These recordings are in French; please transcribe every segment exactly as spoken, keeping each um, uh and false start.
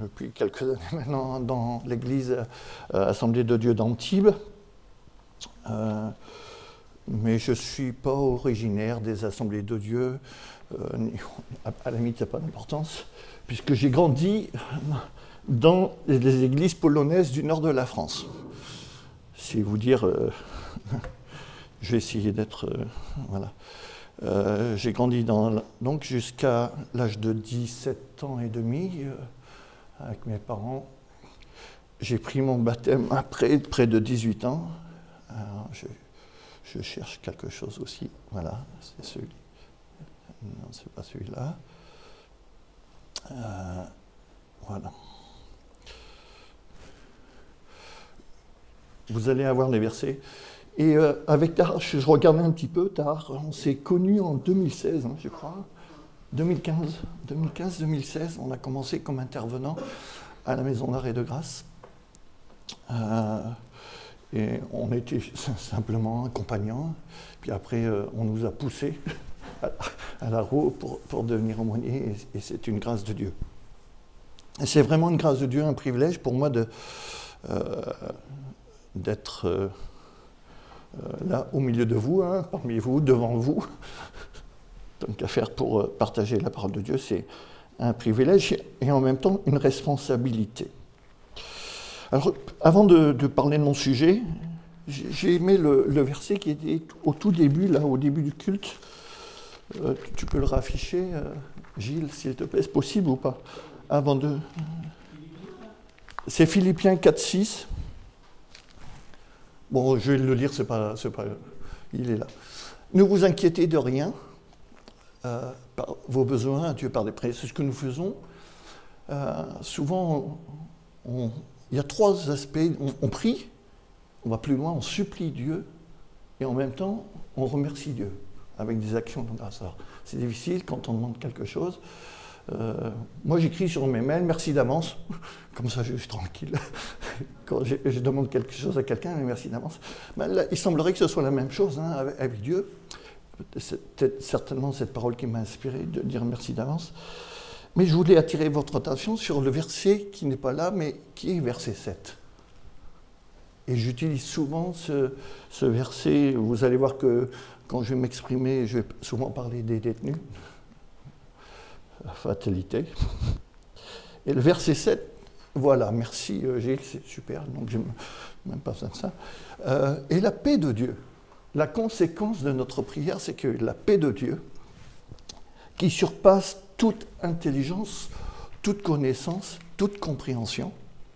depuis quelques années maintenant dans l'église euh, Assemblée de Dieu d'Antibes. Euh, mais je ne suis pas originaire des Assemblées de Dieu. Euh, à, à la limite, ça n'a pas d'importance, puisque j'ai grandi dans les églises polonaises du nord de la France. C'est vous dire, euh, je vais essayer d'être... Euh, voilà. Euh, j'ai grandi dans, donc jusqu'à l'âge de dix-sept ans et demi euh, avec mes parents. J'ai pris mon baptême après près de dix-huit ans. Alors, je, je cherche quelque chose aussi. Voilà, c'est celui. Non, c'est pas celui-là. Euh, voilà. Vous allez avoir les versets. Et euh, avec Tahar, je, je regardais un petit peu, Tahar, on s'est connus en deux mille seize, hein, je crois. deux mille quinze, deux mille quinze, deux mille seize, on a commencé comme intervenant à la Maison d'Arrêt de Grâce. Euh, et on était simplement compagnons. Puis après, euh, on nous a poussés à, à la roue pour, pour devenir aumôniers, et, et c'est une grâce de Dieu. Et c'est vraiment une grâce de Dieu, un privilège pour moi de, euh, d'être... Euh, Euh, là, au milieu de vous, hein, parmi vous, devant vous. Donc, à faire pour euh, partager la parole de Dieu, c'est un privilège et en même temps une responsabilité. Alors, avant de, de parler de mon sujet, j'ai aimé le, le verset qui était au tout début, là, au début du culte. Euh, tu peux le rafficher, euh, Gilles, s'il te plaît, c'est possible ou pas? Avant de... C'est Philippiens quatre, six. Bon, je vais le lire, c'est pas, c'est pas, il est là. Ne vous inquiétez de rien, euh, par vos besoins, Dieu par des prières. C'est ce que nous faisons. Euh, souvent, on, on, il y a trois aspects. On, on prie, on va plus loin, on supplie Dieu, et en même temps, on remercie Dieu avec des actions de grâce. Alors, c'est difficile quand on demande quelque chose. Euh, moi, j'écris sur mes mails, merci d'avance, comme ça je suis tranquille. Quand je, je demande quelque chose à quelqu'un, merci d'avance. Ben là, il semblerait que ce soit la même chose hein, avec, avec Dieu. C'est peut-être certainement cette parole qui m'a inspiré de dire merci d'avance. Mais je voulais attirer votre attention sur le verset qui n'est pas là, mais qui est verset sept. Et j'utilise souvent ce, ce verset. Vous allez voir que quand je vais m'exprimer, je vais souvent parler des détenus. Fatalité. Et le verset sept, voilà, merci Gilles, c'est super, donc je n'ai même pas besoin de ça. Euh, et la paix de Dieu, la conséquence de notre prière, c'est que la paix de Dieu, qui surpasse toute intelligence, toute connaissance, toute compréhension.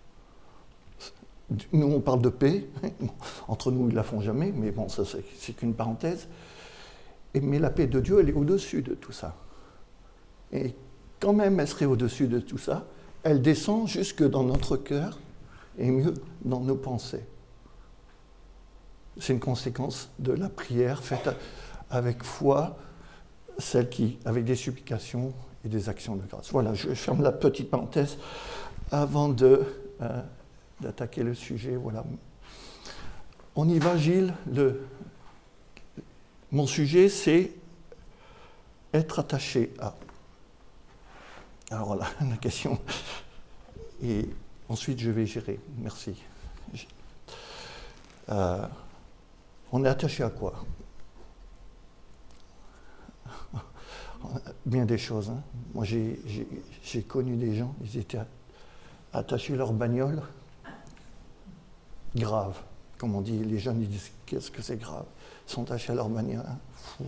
Nous, on parle de paix, entre nous, ils ne la font jamais, mais bon, ça c'est, c'est qu'une parenthèse. Et, mais la paix de Dieu, elle est au-dessus de tout ça. Et quand même, elle serait au-dessus de tout ça, elle descend jusque dans notre cœur, et mieux, dans nos pensées. C'est une conséquence de la prière faite avec foi, celle qui, avec des supplications et des actions de grâce. Voilà, je ferme la petite parenthèse avant de, euh, d'attaquer le sujet. Voilà. On y va, Gilles. Le, mon sujet, c'est être attaché à. Alors voilà, la question. Et ensuite, je vais gérer. Merci. Euh, on est attaché à quoi? Bien des choses. Hein. Moi, j'ai, j'ai, j'ai connu des gens, ils étaient attachés à leur bagnole. Grave. Comme on dit, les jeunes ils disent qu'est-ce que c'est grave. Ils sont attachés à leur bagnole. Hein. Fou.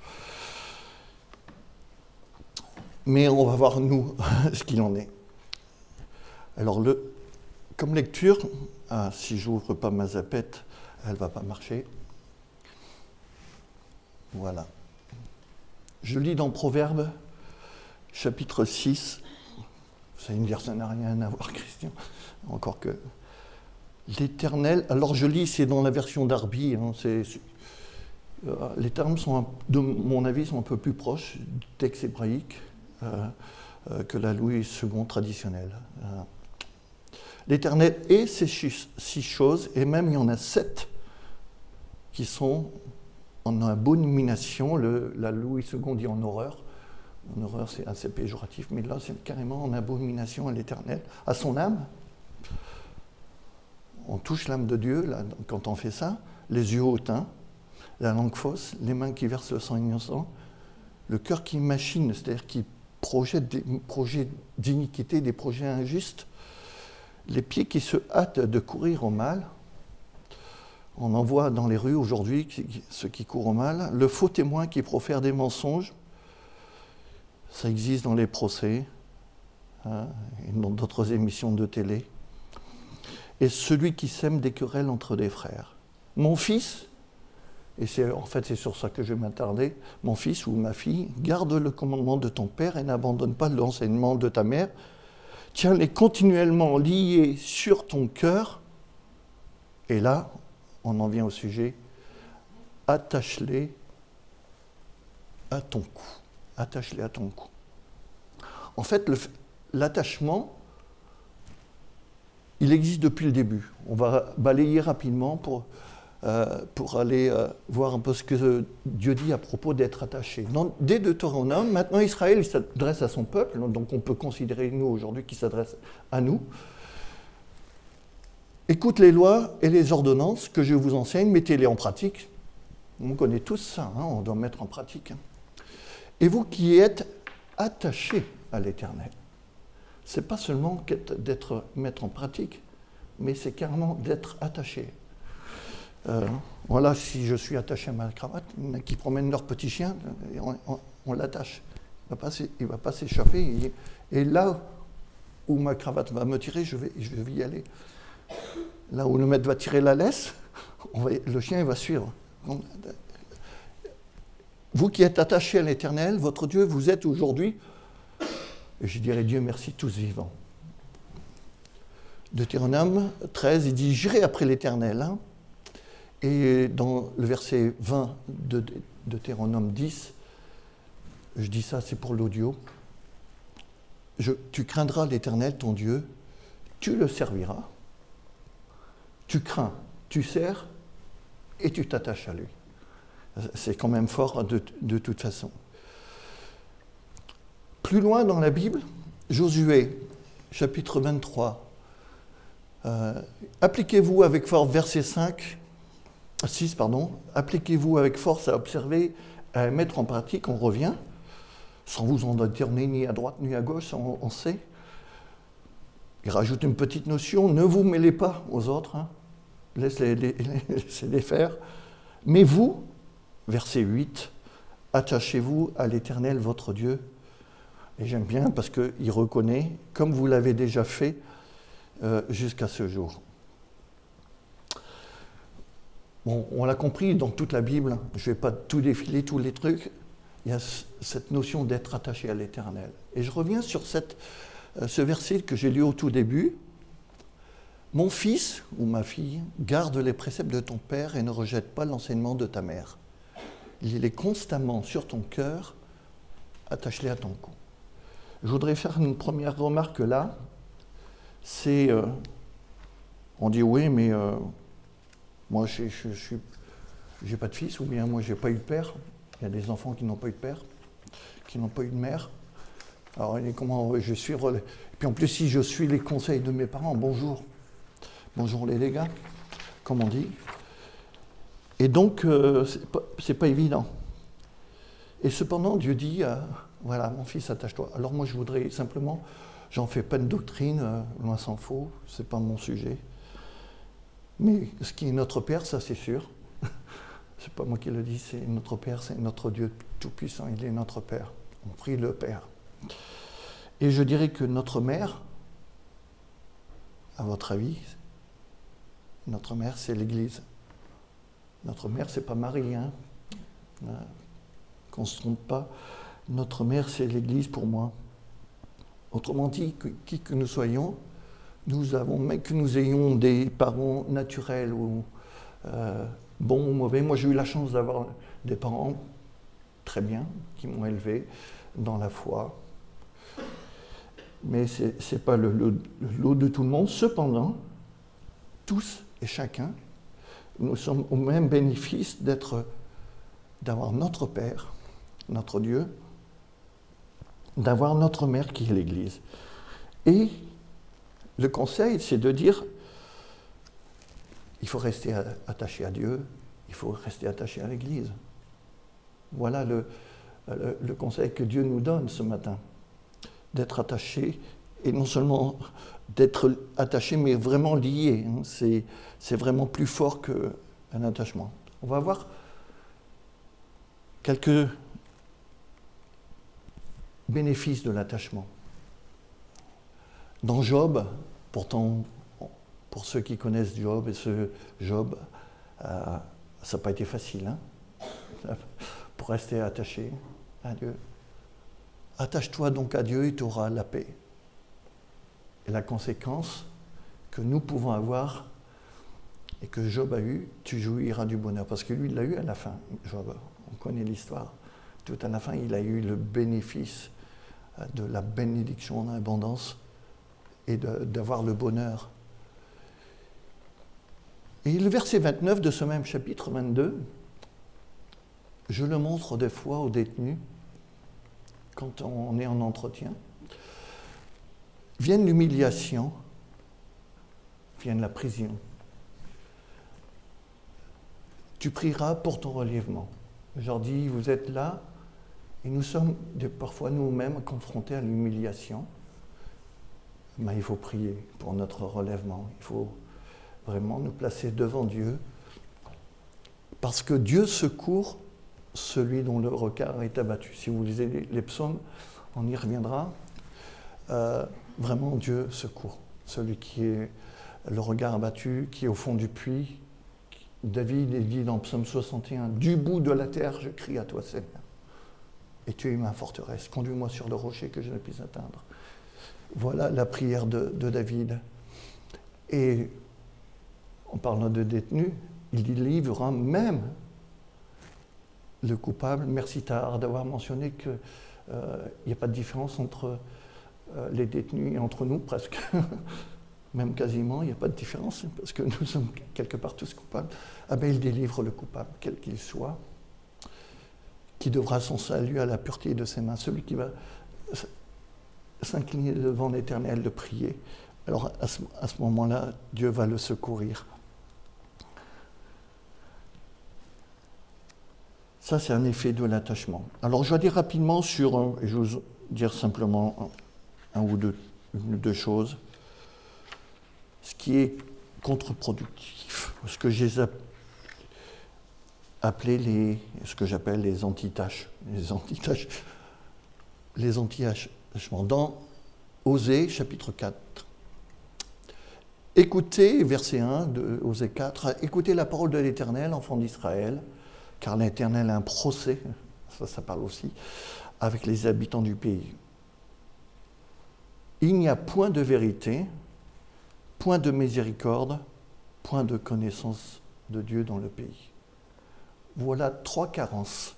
Mais on va voir, nous, ce qu'il en est. Alors, le, comme lecture, ah, si je n'ouvre pas ma zapette, elle ne va pas marcher. Voilà. Je lis dans Proverbes, chapitre six. Vous allez me dire, ça n'a rien à voir, Christian. Encore que. L'Éternel, alors je lis, c'est dans la version d'Arby, hein, c'est, c'est, euh, les termes, sont, de mon avis, sont un peu plus proches du texte hébraïque. Euh, euh, que la Louis seconde traditionnelle. Euh, L'Éternel est ces six choses, et même il y en a sept qui sont en abomination, le, la Louis seconde dit en horreur, En horreur, c'est assez péjoratif, mais là, c'est carrément en abomination à l'Éternel, à son âme. On touche l'âme de Dieu là, quand on fait ça, les yeux hautains, la langue fausse, les mains qui versent le sang innocent, le cœur qui machine, c'est-à-dire qui projette des projets d'iniquité, des projets injustes, les pieds qui se hâtent de courir au mal. On en voit dans les rues aujourd'hui ceux qui courent au mal, le faux témoin qui profère des mensonges, ça existe dans les procès, hein, et dans d'autres émissions de télé. Et celui qui sème des querelles entre des frères. Mon fils, et c'est, en fait c'est sur ça que je vais m'attarder, mon fils ou ma fille, garde le commandement de ton père et n'abandonne pas l'enseignement de ta mère. Tiens-les continuellement liés sur ton cœur. Et là, on en vient au sujet, attache-les à ton cou. Attache-les à ton cou. En fait, le, l'attachement, il existe depuis le début. On va balayer rapidement pour, euh, pour aller euh, voir un peu ce que Dieu dit à propos d'être attaché. Dans, dès Deutéronome, maintenant Israël il s'adresse à son peuple, donc on peut considérer nous aujourd'hui qu'il s'adresse à nous. Écoute les lois et les ordonnances que je vous enseigne, mettez-les en pratique. On connaît tous ça, hein, on doit mettre en pratique. Et vous qui êtes attachés à l'Éternel, ce n'est pas seulement d'être mettre en pratique, mais c'est carrément d'être attaché. Euh, voilà, si je suis attaché à ma cravate, il y en a qui promènent leur petit chien, et on, on, on l'attache. Il ne va pas s'échapper. Et, et là où ma cravate va me tirer, je vais, je vais y aller. Là où le maître va tirer la laisse, on va, le chien il va suivre. Donc, vous qui êtes attachés à l'Éternel, votre Dieu, vous êtes aujourd'hui, et je dirais Dieu merci, tous vivants. Deutéronome treize, il dit « J'irai après l'Éternel hein. ». Et dans le verset vingt de Deutéronome dix, je dis ça, c'est pour l'audio, je, tu craindras l'Éternel, ton Dieu, tu le serviras, tu crains, tu sers et tu t'attaches à lui. C'est quand même fort de, de toute façon. Plus loin dans la Bible, Josué, chapitre vingt-trois. Euh, appliquez-vous avec force, verset cinq, six, pardon, appliquez-vous avec force à observer, à mettre en pratique, on revient, sans vous en tourner ni à droite ni à gauche, on, on sait. Il rajoute une petite notion, ne vous mêlez pas aux autres, hein, laissez-les, les, laissez-les faire, mais vous, verset huit, attachez-vous à l'Éternel, votre Dieu. Et j'aime bien parce qu'il reconnaît, comme vous l'avez déjà fait euh, jusqu'à ce jour. Bon, on l'a compris dans toute la Bible, je ne vais pas tout défiler, tous les trucs, il y a cette notion d'être attaché à l'Éternel. Et je reviens sur cette, euh, ce verset que j'ai lu au tout début. Mon fils ou ma fille, garde les préceptes de ton père et ne rejette pas l'enseignement de ta mère. Il est constamment sur ton cœur, attache-les à ton cou. Je voudrais faire une première remarque là. C'est, euh, on dit oui, mais euh, moi je n'ai pas de fils, ou bien moi je n'ai pas eu de père. Il y a des enfants qui n'ont pas eu de père, qui n'ont pas eu de mère. Alors comment je suis relais. Et puis en plus, si je suis les conseils de mes parents, bonjour. Bonjour les gars, comme on dit. Et donc, euh, c'est pas, c'est pas évident. Et cependant, Dieu dit, euh, voilà, mon fils, attache-toi. Alors moi, je voudrais simplement, j'en fais pas de doctrine, euh, loin s'en faut, c'est pas mon sujet. Mais ce qui est notre Père, ça c'est sûr. C'est pas moi qui le dis, c'est notre Père, c'est notre Dieu Tout-Puissant, il est notre Père. On prie le Père. Et je dirais que notre mère, à votre avis, notre mère, c'est l'Église. Notre mère, c'est pas Marie, hein. Qu'on ne se trompe pas. Notre mère, c'est l'Église pour moi. Autrement dit, que, qui que nous soyons, nous avons, même que nous ayons des parents naturels ou euh, bons ou mauvais. Moi, j'ai eu la chance d'avoir des parents très bien, qui m'ont élevé dans la foi. Mais ce n'est pas le, le, le lot de tout le monde. Cependant, tous et chacun, nous sommes au même bénéfice d'être, d'avoir notre Père, notre Dieu, d'avoir notre mère qui est l'Église. Et le conseil, c'est de dire, il faut rester attaché à Dieu, il faut rester attaché à l'Église. Voilà le, le, le conseil que Dieu nous donne ce matin, d'être attaché, et non seulement d'être attaché, mais vraiment lié. Hein. C'est, c'est vraiment plus fort qu'un attachement. On va voir quelques bénéfices de l'attachement. Dans Job, pourtant, pour ceux qui connaissent Job, et ce Job, euh, ça n'a pas été facile, hein, pour rester attaché à Dieu. Attache-toi donc à Dieu et tu auras la paix. Et la conséquence que nous pouvons avoir, et que Job a eu, tu jouiras du bonheur. Parce que lui, il l'a eu à la fin, Job. On connaît l'histoire. Tout à la fin, il a eu le bénéfice de la bénédiction en abondance et de, d'avoir le bonheur. Et le verset vingt-neuf de ce même chapitre vingt-deux, je le montre des fois aux détenus, quand on est en entretien. Vienne l'humiliation, vienne la prison. Tu prieras pour ton relèvement. Je leur dis, vous êtes là, et nous sommes parfois nous-mêmes confrontés à l'humiliation. Mais il faut prier pour notre relèvement. Il faut vraiment nous placer devant Dieu, parce que Dieu secourt celui dont le regard est abattu. Si vous lisez les, les psaumes, on y reviendra. Euh, vraiment, Dieu secourt celui qui est le regard abattu, qui est au fond du puits. David est dit dans Psaume soixante et un, « Du bout de la terre, je crie à toi, Seigneur. Et tu es ma forteresse. Conduis-moi sur le rocher que je ne puisse atteindre. » Voilà la prière de, de David. Et en parlant de détenus, il délivrera même le coupable. Merci Tahar d'avoir mentionné qu'il euh, n'y a pas de différence entre euh, les détenus et entre nous, presque. Même quasiment, il n'y a pas de différence, parce que nous sommes quelque part tous coupables. Ah ben, il délivre le coupable, quel qu'il soit, qui devra son salut à la pureté de ses mains. Celui qui va s'incliner devant l'Éternel, de prier. Alors, à ce, à ce moment-là, Dieu va le secourir. Ça, c'est un effet de l'attachement. Alors, je vais dire rapidement sur, un, et je vais vous dire simplement un, un ou deux, une ou deux choses. Ce qui est contre-productif, ce que j'ai appelé les, ce que j'appelle les antitâches, les antitâches, les anti-attachements. Dans Osée, chapitre quatre. Écoutez, verset un de Osée quatre, écoutez la parole de l'Éternel, enfants d'Israël, car l'Éternel a un procès, ça, ça parle aussi, avec les habitants du pays. Il n'y a point de vérité, point de miséricorde, point de connaissance de Dieu dans le pays. Voilà trois carences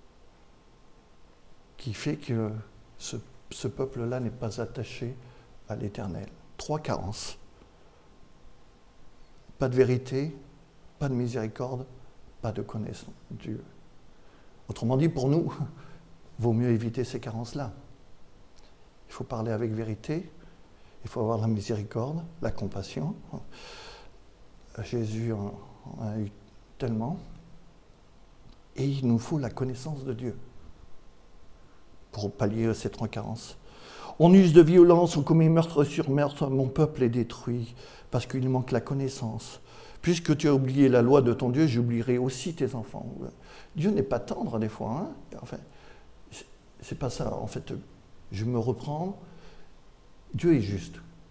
qui fait que ce, ce peuple-là n'est pas attaché à l'Éternel. Trois carences. Pas de vérité, pas de miséricorde, pas de connaissance de Dieu. Autrement dit, pour nous, il vaut mieux éviter ces carences-là. Il faut parler avec vérité. Il faut avoir la miséricorde, la compassion. Jésus en a eu tellement. Et il nous faut la connaissance de Dieu pour pallier ces trois carences. On use de violence, on commet meurtre sur meurtre, mon peuple est détruit parce qu'il manque la connaissance. Puisque tu as oublié la loi de ton Dieu, j'oublierai aussi tes enfants. Dieu n'est pas tendre des fois. Hein, enfin, c'est pas ça. En fait, je me reprends. Dieu est juste.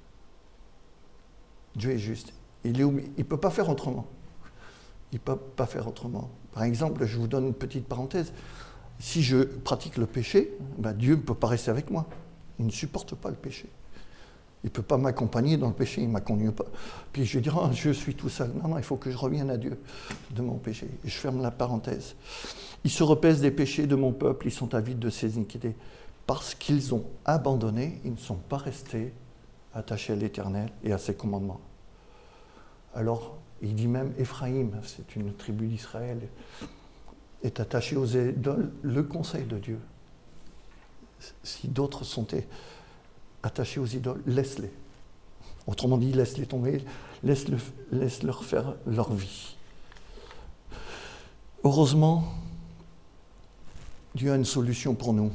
Dieu est juste. Il ne peut pas faire autrement. Il ne peut pas faire autrement. Par exemple, je vous donne une petite parenthèse. Si je pratique le péché, ben Dieu ne peut pas rester avec moi. Il ne supporte pas le péché. Il ne peut pas m'accompagner dans le péché, il ne m'accompagne pas. Puis je vais dire, oh, je suis tout seul. Non, non, il faut que je revienne à Dieu de mon péché. Et je ferme la parenthèse. Ils se repaissent des péchés de mon peuple, ils sont avides de ses iniquités. Parce qu'ils ont abandonné, ils ne sont pas restés attachés à l'Éternel et à ses commandements. Alors, il dit même, Éphraïm, c'est une tribu d'Israël, est attaché aux idoles, le conseil de Dieu. Si d'autres sont attachés aux idoles, laisse-les. Autrement dit, laisse-les tomber, laisse-le, laisse-leur faire leur vie. Heureusement, Dieu a une solution pour nous.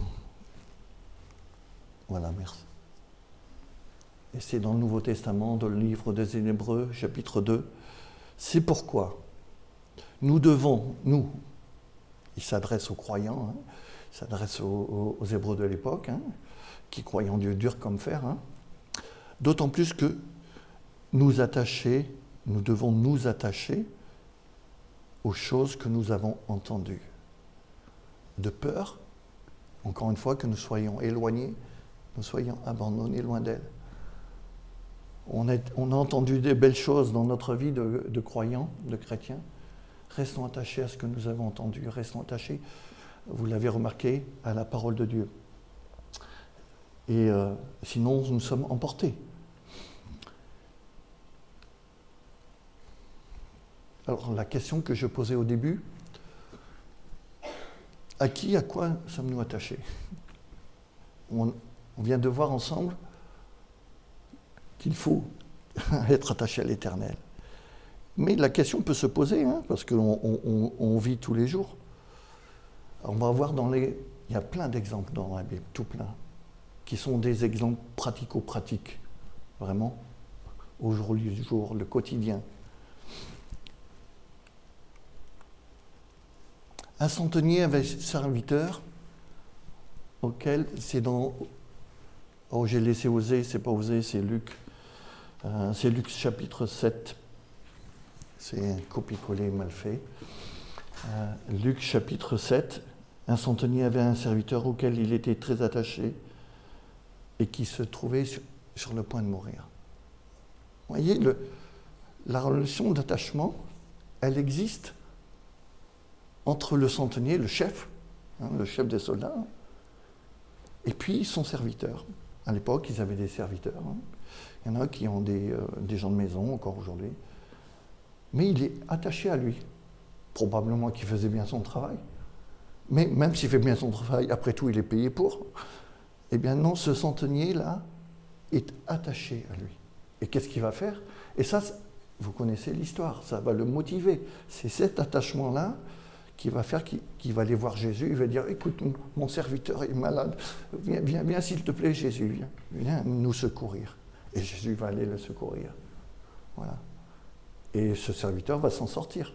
Voilà, merci. Et c'est dans le Nouveau Testament, dans le livre des Hébreux, chapitre deux. C'est pourquoi nous devons, nous, il s'adresse aux croyants, hein, il s'adresse aux, aux, aux Hébreux de l'époque, hein, qui croyaient en Dieu dur comme fer, hein, d'autant plus que nous attacher, nous devons nous attacher aux choses que nous avons entendues. De peur, encore une fois, que nous soyons éloignés, nous soyons abandonnés loin d'elle. On, est, on a entendu des belles choses dans notre vie de, de croyants, de chrétiens. Restons attachés à ce que nous avons entendu, restons attachés, vous l'avez remarqué, à la parole de Dieu. Et euh, sinon, nous sommes emportés. Alors, la question que je posais au début, à qui, à quoi sommes-nous attachés? on, on vient de voir ensemble qu'il faut être attaché à l'Éternel. Mais la question peut se poser, hein, parce qu'on on, on vit tous les jours. Alors, on va voir dans les... Il y a plein d'exemples dans la Bible, tout plein, qui sont des exemples pratico-pratiques, vraiment, au jour le jour, le quotidien. Un centenier avait serviteur auquel, c'est dans... Oh, j'ai laissé Osée, c'est pas Osée, c'est Luc. Euh, c'est Luc chapitre sept. C'est un copier-coller mal fait. Euh, Luc chapitre sept. Un centenier avait un serviteur auquel il était très attaché et qui se trouvait sur, sur le point de mourir. Vous voyez, le, la relation d'attachement, elle existe entre le centenier, le chef, hein, le chef des soldats, et puis son serviteur. À l'époque, ils avaient des serviteurs. Hein. Il y en a qui ont des, euh, des gens de maison, encore aujourd'hui. Mais il est attaché à lui. Probablement qu'il faisait bien son travail. Mais même s'il fait bien son travail, après tout, il est payé pour. Eh bien non, ce centenier-là est attaché à lui. Et qu'est-ce qu'il va faire? Et ça, vous connaissez l'histoire, ça va le motiver. C'est cet attachement-là qui va faire qu'il qu'il va aller voir Jésus, il va dire, écoute, mon serviteur est malade, viens, viens, viens s'il te plaît, Jésus, viens, viens nous secourir. Et Jésus va aller le secourir. Voilà. Et ce serviteur va s'en sortir.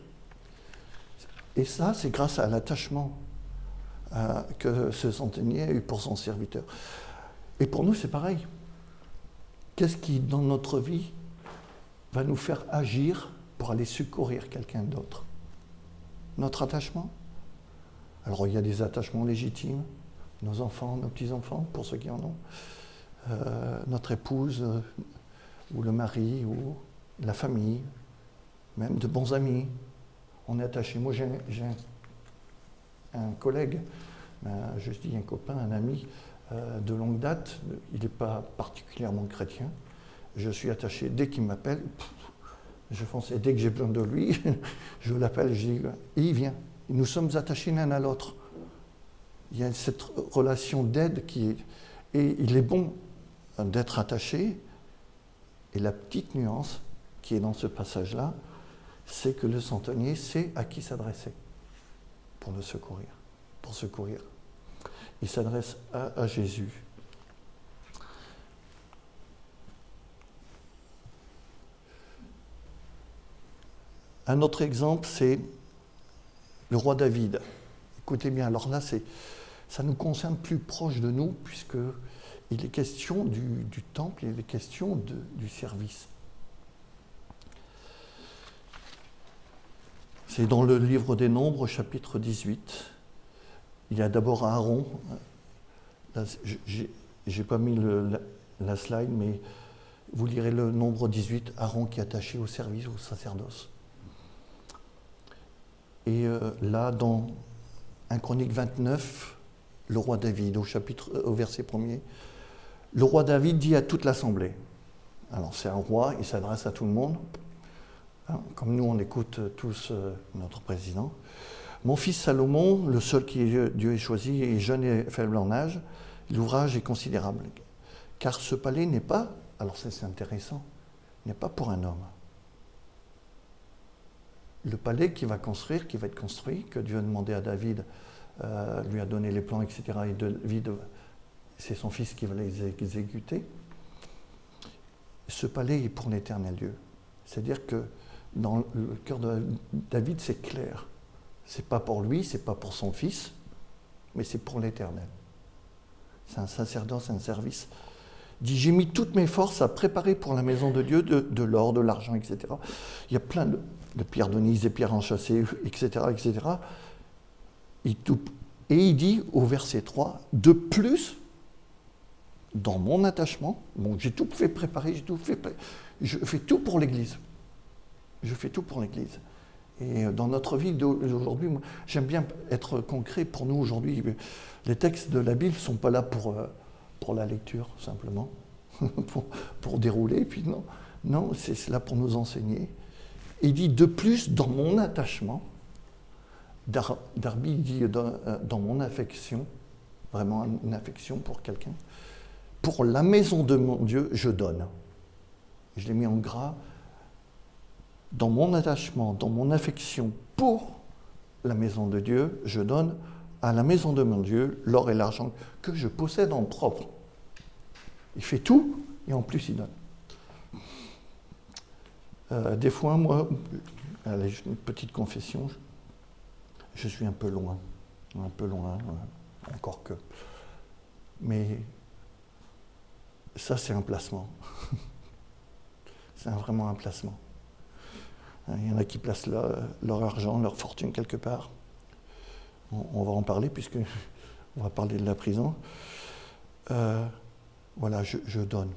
Et ça, c'est grâce à l'attachement euh, que ce centenier a eu pour son serviteur. Et pour nous, c'est pareil. Qu'est-ce qui, dans notre vie, va nous faire agir pour aller secourir quelqu'un d'autre? Notre attachement. Alors, il y a des attachements légitimes, nos enfants, nos petits-enfants, pour ceux qui en ont, euh, notre épouse, euh, ou le mari, ou la famille, même de bons amis. On est attaché. Moi, j'ai, j'ai un, un collègue, un, je dis un copain, un ami euh, de longue date. Il n'est pas particulièrement chrétien. Je suis attaché. Dès qu'il m'appelle, je fonce. Et dès que j'ai besoin de lui, je l'appelle, je dis, et il vient. Nous sommes attachés l'un à l'autre. Il y a cette relation d'aide qui est... Et il est bon d'être attaché. Et la petite nuance qui est dans ce passage-là, c'est que le centenier sait à qui s'adresser pour le secourir, pour secourir. Il s'adresse à, à Jésus. Un autre exemple, c'est le roi David. Écoutez bien, alors là, c'est, ça nous concerne plus proche de nous, puisqu'il est question du, du temple, il est question de, du service. C'est dans le livre des Nombres, chapitre dix-huit. Il y a d'abord Aaron. Là, j'ai, j'ai pas mis le, la, la slide, mais vous lirez le nombre dix-huit, Aaron qui est attaché au service, au sacerdoce. Et euh, là, dans un Chronique vingt-neuf, le roi David, au, chapitre, au verset premier, le roi David dit à toute l'assemblée, alors c'est un roi, il s'adresse à tout le monde, hein, comme nous on écoute tous euh, notre président, mon fils Salomon, le seul qui Dieu ait choisi, est jeune et faible en âge, L'ouvrage est considérable, car ce palais n'est pas, alors ça c'est intéressant, n'est pas pour un homme. Le palais qui va construire, qui va être construit, que Dieu a demandé à David, euh, lui a donné les plans, et cetera, et David, c'est son fils qui va les exécuter. Ce palais est pour l'éternel Dieu. C'est-à-dire que dans le cœur de David, c'est clair. C'est pas pour lui, c'est pas pour son fils, mais c'est pour l'éternel. C'est un sacerdoce, un service. Il dit, j'ai mis toutes mes forces à préparer pour la maison de Dieu de, de l'or, de l'argent, et cetera. Il y a plein de, de pierres d'onyx, des pierres enchâssées, et cetera, et cetera. Et, tout, et il dit au verset trois, de plus, dans mon attachement, bon, j'ai tout fait préparer, j'ai tout fait, je fais tout pour l'Église. Je fais tout pour l'Église. Et dans notre vie d'aujourd'hui, j'aime bien être concret. Pour nous aujourd'hui, les textes de la Bible ne sont pas là pour, pour la lecture, simplement, pour, pour dérouler. Puis non, non, c'est là pour nous enseigner. Il dit, de plus, dans mon attachement, Dar, Darby dit dans, dans mon affection, vraiment une affection pour quelqu'un, pour la maison de mon Dieu, je donne. Je l'ai mis en gras. Dans mon attachement, dans mon affection pour la maison de Dieu, je donne à la maison de mon Dieu l'or et l'argent que je possède en propre. Il fait tout et en plus il donne. Euh, des fois, moi, allez, une petite confession, je suis un peu loin, un peu loin, encore que. Mais ça, c'est un placement. C'est vraiment un placement. Il y en a qui placent leur, leur argent, leur fortune quelque part. On, on va en parler puisque on va parler de la prison. Euh, voilà, je, je donne.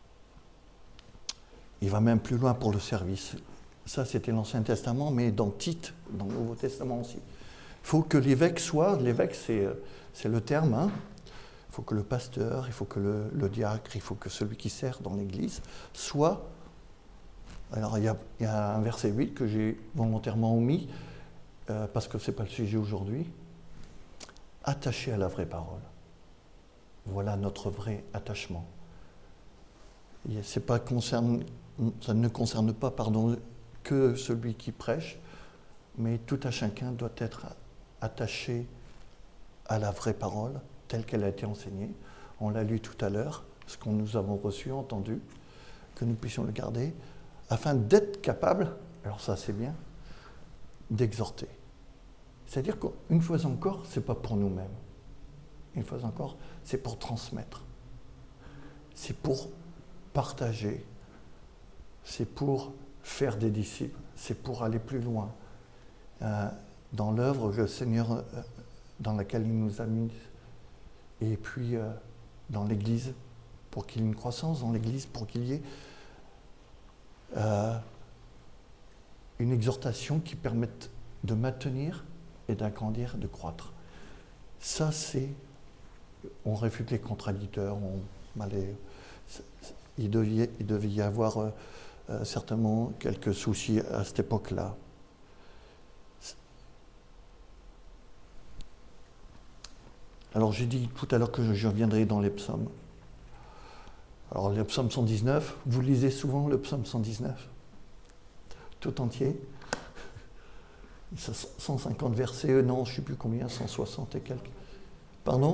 Il va même plus loin pour le service. Ça, c'était l'Ancien Testament, mais dans Tite, dans le Nouveau Testament aussi. Il faut que l'évêque soit, l'évêque c'est, c'est le terme, hein. Il faut que le pasteur, il faut que le, le diacre, il faut que celui qui sert dans l'Église soit. Alors il y, a, il y a un verset huit que j'ai volontairement omis, euh, parce que ce n'est pas le sujet aujourd'hui. Attaché à la vraie parole. Voilà notre vrai attachement. C'est pas concerne, ça ne concerne pas pardon, que celui qui prêche, mais tout à chacun doit être attaché à la vraie parole, telle qu'elle a été enseignée. On l'a lu tout à l'heure, ce que nous avons reçu, entendu, que nous puissions le garder, afin d'être capable, alors ça c'est bien, d'exhorter. C'est-à-dire qu'une fois encore, ce n'est pas pour nous-mêmes. Une fois encore, c'est pour transmettre. C'est pour partager. C'est pour faire des disciples. C'est pour aller plus loin. Euh, dans l'œuvre que le Seigneur, euh, dans laquelle il nous a mis, et puis euh, dans l'Église, pour qu'il y ait une croissance dans l'Église, pour qu'il y ait Euh, une exhortation qui permette de maintenir et d'agrandir, de croître. Ça, c'est... On réfute les contradicteurs, on, allez, il, devait, il devait y avoir euh, euh, certainement quelques soucis à cette époque-là. Alors, j'ai dit tout à l'heure que je reviendrai dans les psaumes. Alors, le psaume cent dix-neuf, vous lisez souvent le psaume cent dix-neuf, tout entier. cent cinquante versets, non, je ne sais plus combien, cent soixante et quelques. Pardon ?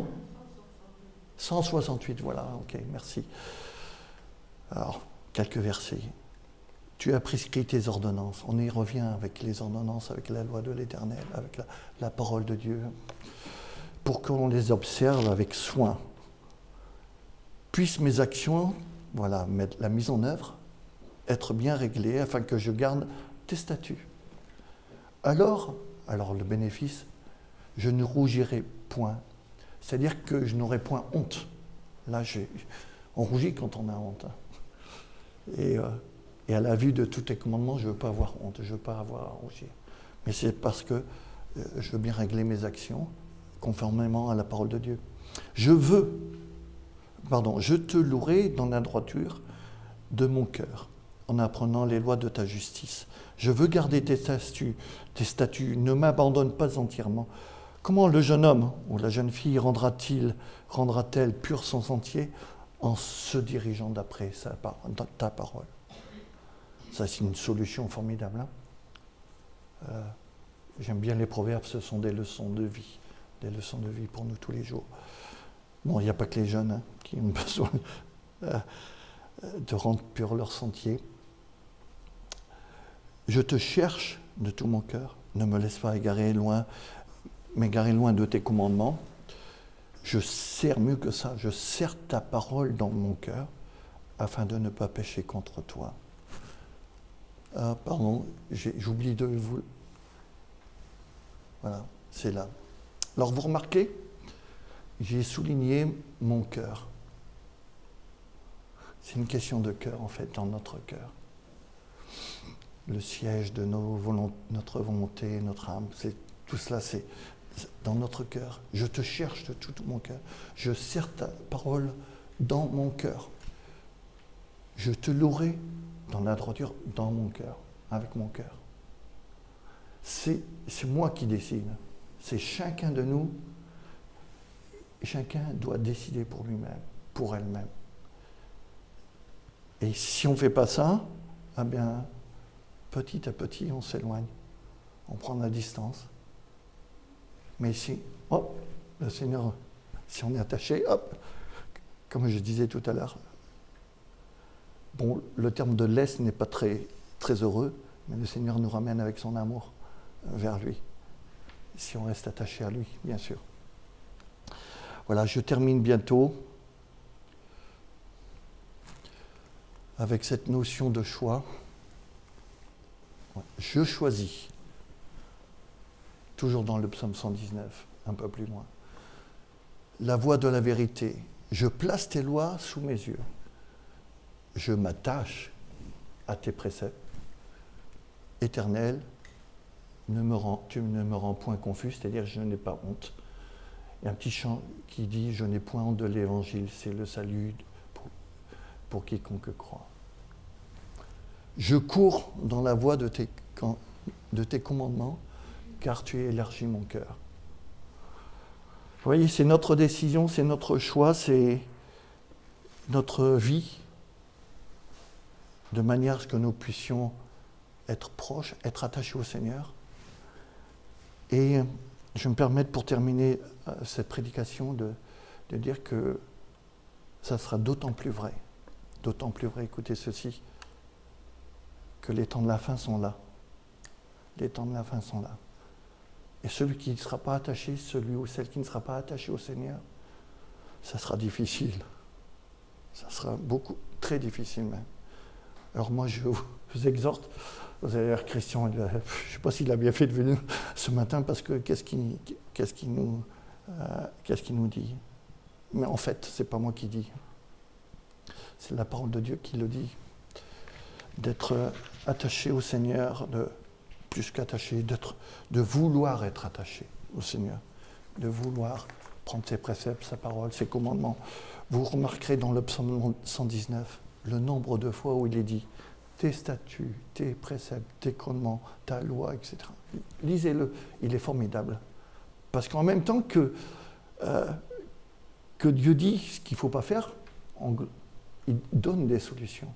cent soixante-huit, voilà, ok, merci. Alors, quelques versets. Tu as prescrit tes ordonnances. On y revient avec les ordonnances, avec la loi de l'Éternel, avec la, la parole de Dieu, pour qu'on les observe avec soin. Puissent mes actions, voilà, la mise en œuvre, être bien réglées afin que je garde tes statuts. Alors, alors le bénéfice, je ne rougirai point. C'est-à-dire que je n'aurai point honte. Là, j'ai, on rougit quand on a honte. Et, euh, et à la vue de tous tes commandements, je ne veux pas avoir honte, je ne veux pas avoir à rougir. Mais c'est parce que euh, je veux bien régler mes actions conformément à la parole de Dieu. Je veux... Pardon, je te louerai dans la droiture de mon cœur, en apprenant les lois de ta justice. Je veux garder tes statuts, tes statuts, ne m'abandonne pas entièrement, Comment le jeune homme ou la jeune fille rendra-t-il, rendra-t-elle pur son sentier en se dirigeant d'après ta parole? Ça, c'est une solution formidable. Hein. Euh, J'aime bien les proverbes, ce sont des leçons de vie, des leçons de vie pour nous tous les jours. Bon, il n'y a pas que les jeunes hein, qui ont besoin euh, de rendre pur leur sentier. Je te cherche de tout mon cœur, ne me laisse pas égarer loin, m'égarer loin de tes commandements. Je serre mieux que ça, je serre ta parole dans mon cœur afin de ne pas pécher contre toi. Ah, pardon, j'oublie de vous... Voilà, c'est là. Alors vous remarquez, j'ai souligné mon cœur. C'est une question de cœur en fait, dans notre cœur. Le siège de nos volont, notre volonté, notre âme, tout cela c'est dans notre cœur. Je te cherche de tout, tout mon cœur. Je serre ta parole dans mon cœur. Je te louerai dans la droiture, dans mon cœur, avec mon cœur. C'est moi qui décide. C'est chacun de nous. Chacun doit décider pour lui-même, pour elle-même. Et si on ne fait pas ça, eh bien, petit à petit, on s'éloigne. On prend la distance. Mais si, hop, le Seigneur, si on est attaché, hop, comme je disais tout à l'heure, bon, le terme de laisse n'est pas très, très heureux, mais le Seigneur nous ramène avec son amour vers lui, si on reste attaché à lui, bien sûr. Voilà, je termine bientôt avec cette notion de choix. Je choisis, toujours dans le psaume cent dix-neuf, un peu plus loin, la voie de la vérité. Je place tes lois sous mes yeux. Je m'attache à tes préceptes. Éternel, ne me rends, tu ne me rends point confus, c'est-à-dire je n'ai pas honte. Il y a un petit chant qui dit « Je n'ai point honte de l'évangile, c'est le salut pour, pour quiconque croit. » Je cours dans la voie de tes, de tes commandements, car tu élargis mon cœur. Vous voyez, c'est notre décision, c'est notre choix, c'est notre vie, de manière à ce que nous puissions être proches, être attachés au Seigneur. Et je me permets pour terminer cette prédication de, de dire que ça sera d'autant plus vrai, d'autant plus vrai, écoutez ceci, que les temps de la fin sont là. Les temps de la fin sont là. Et celui qui ne sera pas attaché, celui ou celle qui ne sera pas attaché au Seigneur, ça sera difficile. Ça sera beaucoup, très difficile même. Alors moi, je vous exhorte, vous allez voir Christian, je ne sais pas s'il a bien fait de venir ce matin, parce que qu'est-ce qu'il qu'est-ce qu'il nous, euh, qu'est-ce qu'il nous dit? Mais en fait, ce n'est pas moi qui dis. C'est la parole de Dieu qui le dit. D'être attaché au Seigneur, de, plus qu'attaché, d'être, de vouloir être attaché au Seigneur, de vouloir prendre ses préceptes, sa parole, ses commandements. Vous remarquerez dans le psaume cent dix-neuf le nombre de fois où il est dit tes statuts, tes préceptes, tes commandements, ta loi, et cetera. Lisez-le, il est formidable. Parce qu'en même temps que, euh, que Dieu dit ce qu'il ne faut pas faire, on, il donne des solutions.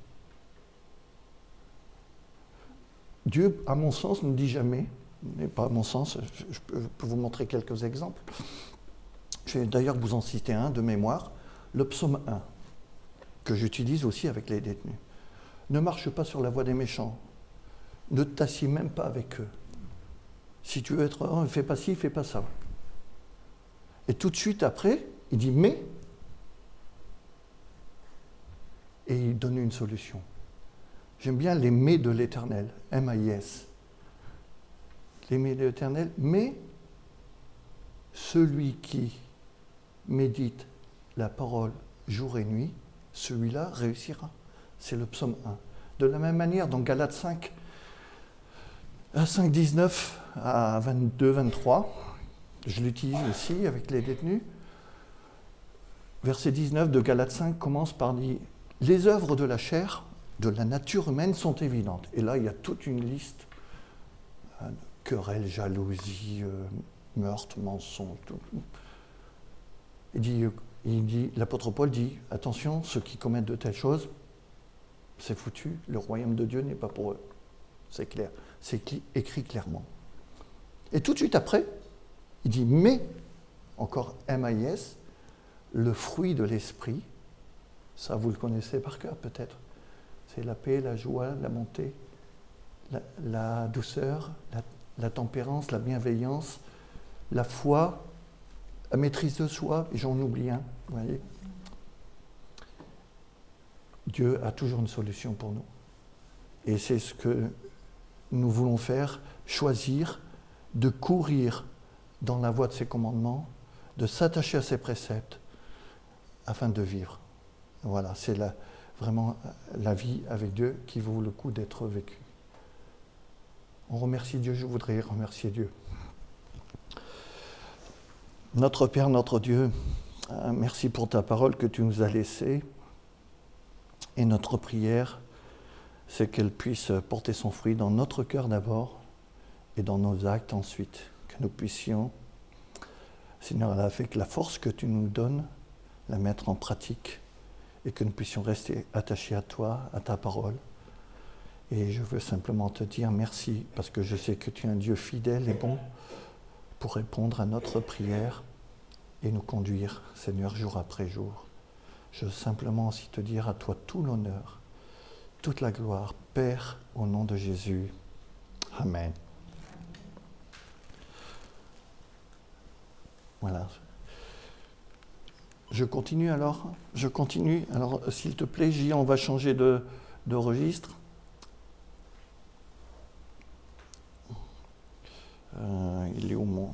Dieu, à mon sens, ne dit jamais, mais pas à mon sens, je peux, je peux vous montrer quelques exemples. Je vais d'ailleurs vous en citer un de mémoire, le psaume un, que j'utilise aussi avec les détenus. Ne marche pas sur la voie des méchants, ne t'assieds même pas avec eux. Si tu veux être heureux, fais pas ci, fais pas ça. Et tout de suite après, il dit mais, et il donne une solution. J'aime bien les mais de l'Éternel, M A I S. Les mais de l'Éternel, mais celui qui médite la parole jour et nuit, celui-là réussira. C'est le psaume un. De la même manière, dans Galates cinq, à cinq, dix-neuf à vingt-deux, vingt-trois, je l'utilise aussi avec les détenus. Verset dix-neuf de Galates cinq commence par dire « Les œuvres de la chair, de la nature humaine sont évidentes. » Et là, il y a toute une liste, hein, querelles, jalousie, euh, meurtre, mensonge, tout. Il dit, il dit, l'apôtre Paul dit, attention, ceux qui commettent de telles choses, c'est foutu, le royaume de Dieu n'est pas pour eux. C'est clair, c'est écrit clairement. Et tout de suite après, il dit, mais, encore M I S, le fruit de l'esprit, ça vous le connaissez par cœur peut-être, c'est la paix, la joie, la bonté, la, la douceur, la, la tempérance, la bienveillance, la foi, la maîtrise de soi, et j'en oublie un, vous voyez. Dieu a toujours une solution pour nous. Et c'est ce que nous voulons faire, choisir de courir dans la voie de ses commandements, de s'attacher à ses préceptes, afin de vivre. Voilà, c'est la, vraiment la vie avec Dieu qui vaut le coup d'être vécue. On remercie Dieu, je voudrais remercier Dieu. Notre Père, notre Dieu, merci pour ta parole que tu nous as laissée. Et notre prière, c'est qu'elle puisse porter son fruit dans notre cœur d'abord et dans nos actes ensuite. Que nous puissions, Seigneur, avec la force que tu nous donnes, la mettre en pratique et que nous puissions rester attachés à toi, à ta parole. Et je veux simplement te dire merci parce que je sais que tu es un Dieu fidèle et bon pour répondre à notre prière et nous conduire, Seigneur, jour après jour. Je veux simplement aussi te dire à toi tout l'honneur, toute la gloire, Père, au nom de Jésus. Amen. Voilà. Je continue alors Je continue. Alors, s'il te plaît, J, on va changer de, de registre. Euh, il est où mon...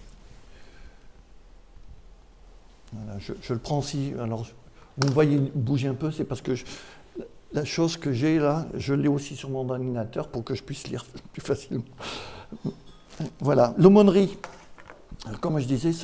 Voilà, je, je le prends aussi. Alors, vous me voyez bouger un peu, c'est parce que je, la chose que j'ai là, je l'ai aussi sur mon ordinateur pour que je puisse lire plus facilement. Voilà, l'aumônerie. Comme je disais, ça